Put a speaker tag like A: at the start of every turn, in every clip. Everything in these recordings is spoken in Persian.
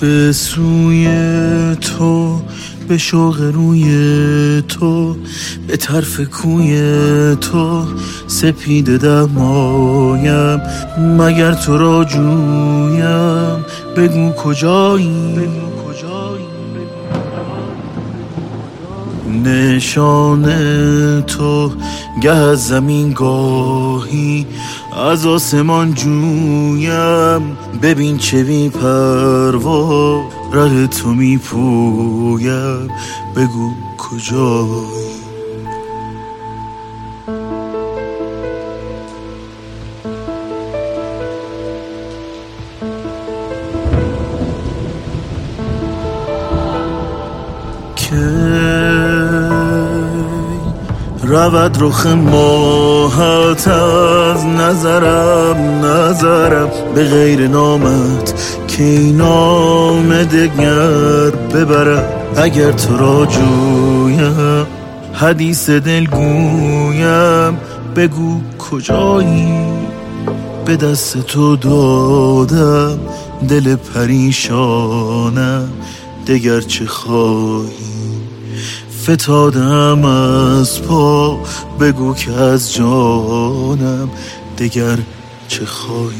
A: به سوی تو، به شوق روی تو، به طرف کوی تو سپیده دمایم. مگر تو را جویم بگو کجایی؟ نشان تو گه از زمین گاهی از آسمان جویم. ببین چه بی پروا ره تو می پویم، بگو کجایی؟ رود رخ ماهت از نظرم به غیر نامت که این نام دگر ببرم. اگر تو را جویم حدیث دل گویم، بگو کجایی؟ به دست تو دادم دل پریشانم، دگر چه خواهی؟ فتادم از پا، بگو که از جانم دگر چه خواهی؟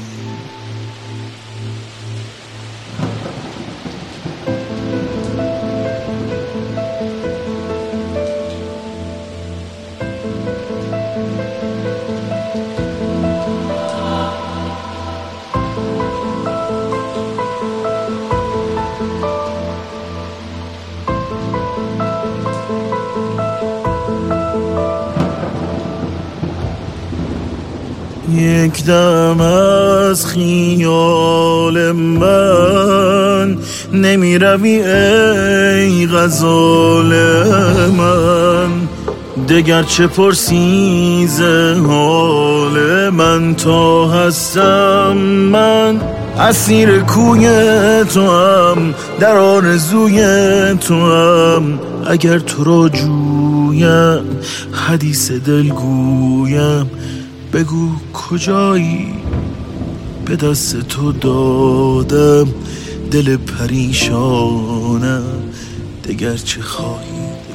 A: یک دم از خیال من نمی روی ای غزال من، دگر چه پرسی ز حال من؟ تا هستم من اسیر کوی تو هم، در آرزوی تو هم. اگر تو را جویم حدیث دل گویم، بگو کجایی؟ به دست تو دادم دل پریشانم، دگر چه خواهی؟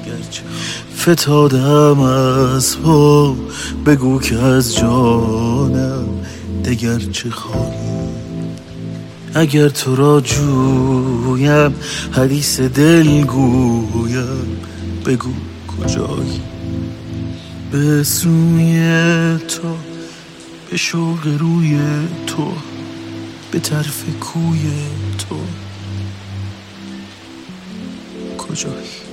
A: فتادم از پا، بگو که از جانم دگر چه خواهی؟ اگر تو را جویم حدیث دل گویم، بگو کجایی؟ به سوی تو، به شوق روی تو، به طرف کوی تو، کجایی؟